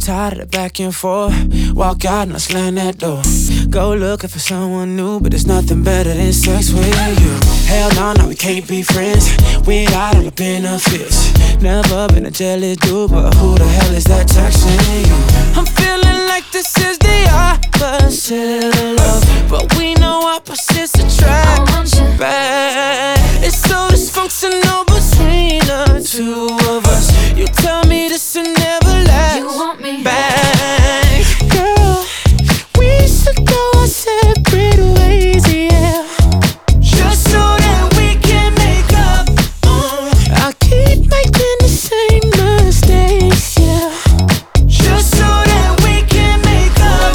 tired of the back and forth. Walk out and I slam that door. Go looking for someone new, but there's nothing better than sex with you. Hell no, no, we can't be friends without all the benefits. Never been a jealous dude, but who the hell is that texting you? I'm feeling like this is the opposite of love, but we know opposites attract. Back. It's so dysfunctional between the two of us. You tell me this will never last. You want me back, girl. We should go our separate ways, yeah. Just so that we can make up. I keep making the same mistakes, yeah. Just so that we can make up.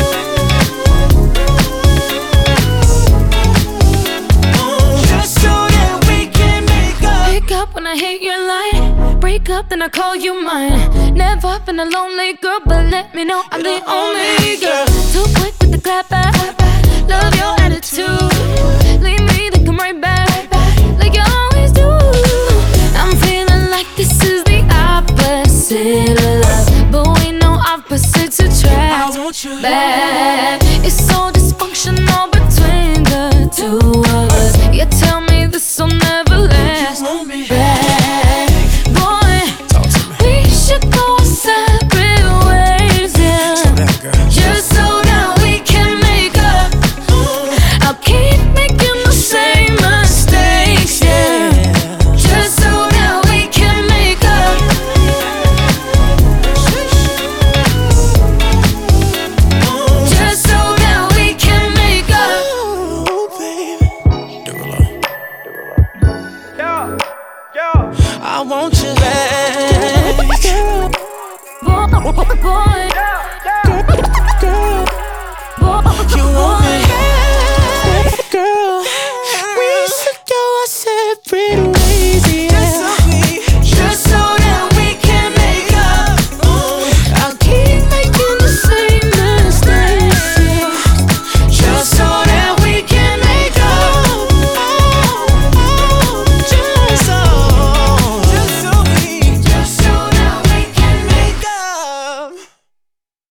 Just so that we can make up. Pick up when I hit your line. Break up, then I call you mine. Never been a lonely girl, but let me know I'm the only girl. Too quick with the clap back. Love your attitude. Leave me, then come right back. Like you always do. I'm feeling like this is the opposite of love, but we know opposites attract. I want you back. It's so dysfunctional between the two of us. You tell me this will never last. You want me back, boy. We should go separate ways, yeah. Just so that we can make up. I'll keep making the same mistakes, yeah. Just so that we can make up. Just so that we can make up. oh, baby. I want you back, Boy, boy, girl. boy, You want me